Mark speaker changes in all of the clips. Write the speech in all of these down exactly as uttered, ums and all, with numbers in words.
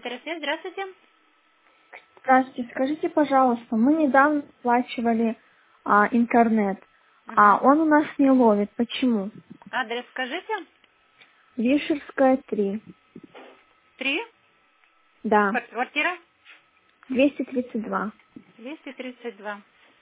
Speaker 1: Интернет, здравствуйте.
Speaker 2: Здравствуйте, скажите, пожалуйста, мы недавно оплачивали а, интернет, а
Speaker 1: Мгм.
Speaker 2: он у нас не ловит. Почему?
Speaker 1: Адрес скажите.
Speaker 2: Вишерская, три.
Speaker 1: Три.
Speaker 2: Да,
Speaker 1: Квартира
Speaker 2: двести тридцать два.
Speaker 1: двести тридцать два.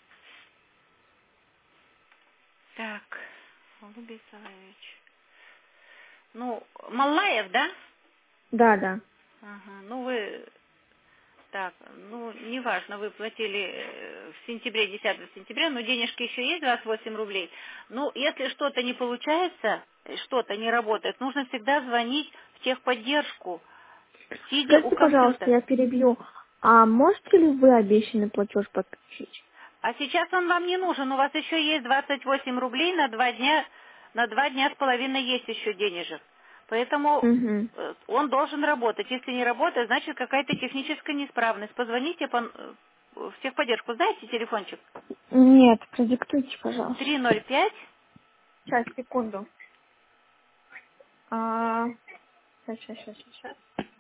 Speaker 1: Так, Голубий Соловейч. Ну, Малаев, да?
Speaker 2: Да, да.
Speaker 1: Ага. Ну, вы... Так, ну, неважно, вы платили э, в сентябре, десятого сентября, но денежки еще есть, двадцать восемь рублей. Ну, если что-то не получается, э, что-то не работает, нужно всегда звонить в техподдержку, сидя у
Speaker 2: Скажите, пожалуйста,
Speaker 1: компьютера.
Speaker 2: я перебью, а можете ли вы обещанный платеж подключить?
Speaker 1: А сейчас он вам не нужен. У вас еще есть двадцать восемь рублей на два дня, на два дня с половиной есть еще денежек. Поэтому
Speaker 2: Угу.
Speaker 1: э, он должен работать. Если не работает, значит какая-то техническая неисправность. Позвоните по, э, в техподдержку. Знаете телефончик?
Speaker 2: Нет, продиктуйте, пожалуйста.
Speaker 1: три ноль пять
Speaker 2: Сейчас, секунду. А, сейчас, сейчас, сейчас, сейчас.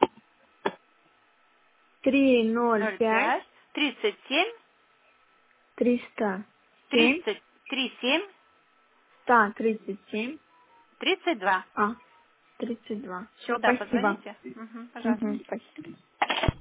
Speaker 2: Три ноль
Speaker 1: ноль
Speaker 2: пять
Speaker 1: пять тридцать семь
Speaker 2: триста семь
Speaker 1: тридцать три семь
Speaker 2: сто тридцать семь.
Speaker 1: тридцать два.
Speaker 2: А, тридцать два. Все,
Speaker 1: Туда
Speaker 2: спасибо.
Speaker 1: позвоните. Мгм, пожалуйста.
Speaker 2: Угу, спасибо.